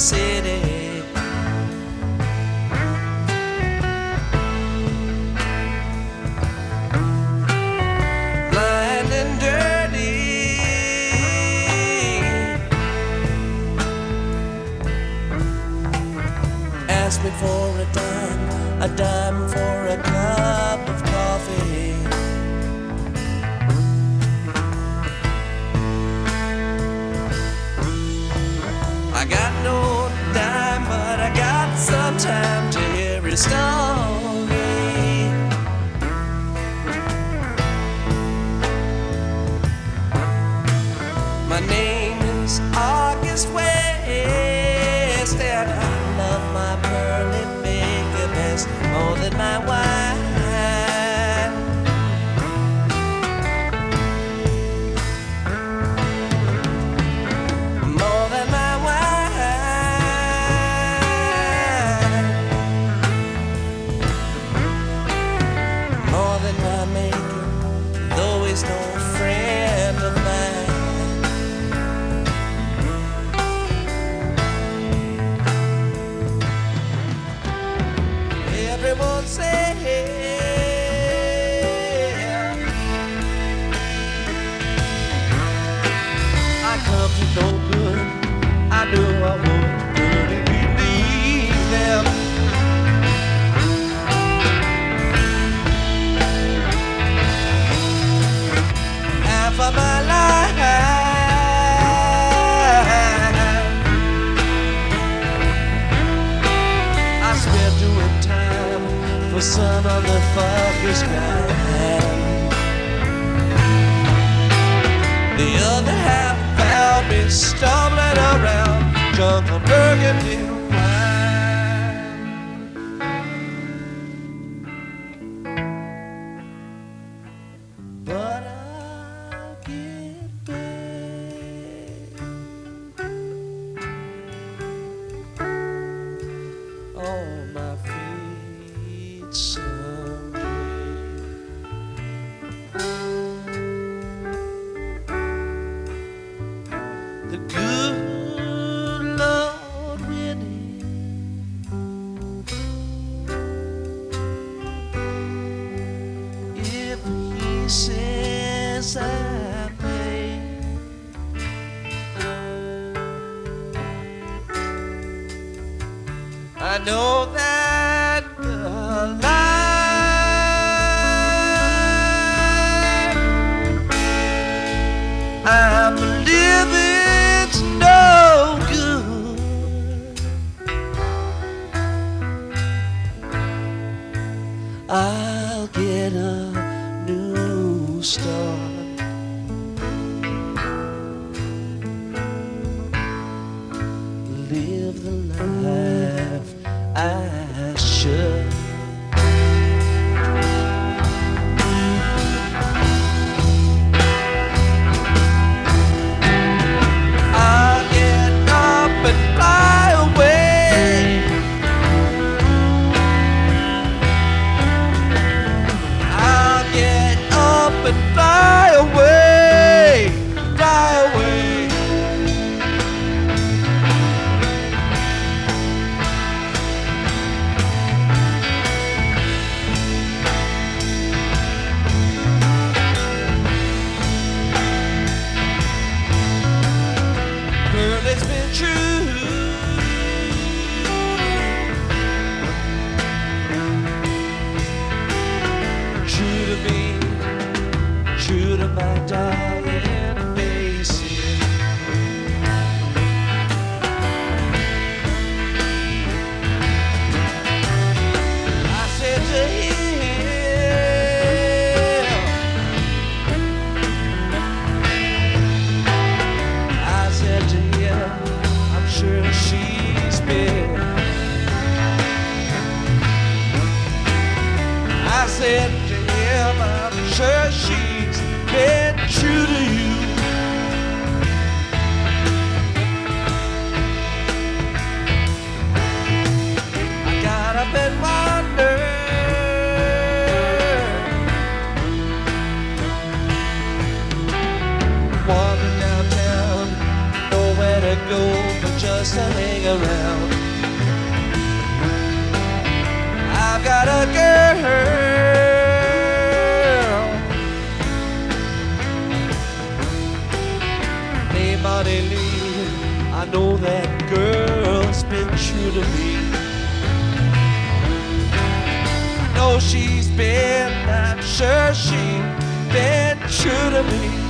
city. Blind and dirty. Ask me for a dime for a cup of coffee. I got no dime, but I got some time to hear his story. My name is August West, and I love my pearly baby best more than my wine. More than my wine. More than my maker, though he's no friend of mine. Everyone say I come to no good. I knew I would really believe them. Half of my life I spent doing time for some other fucker's man. The other half found me stumbling around drunk on burgundy wine. But I'll get back on my feet someday. The good Lord really if he says I may, I know that the life I'm living's no good. I'll get a new start. Live the life I should. I'll get up and fly away. I'll get up and fly away, fly away. Girl, it's been true. True to me, true to my darling Macy. I said to him, I said to him, I'm sure she's been. I said to him, I'm sure she's been true to you. I got up and wondered downtown, nowhere to go but just to hang around. girl named Monty Lee. I know that girl's been true to me. I know she's been, I'm sure she's been true to me.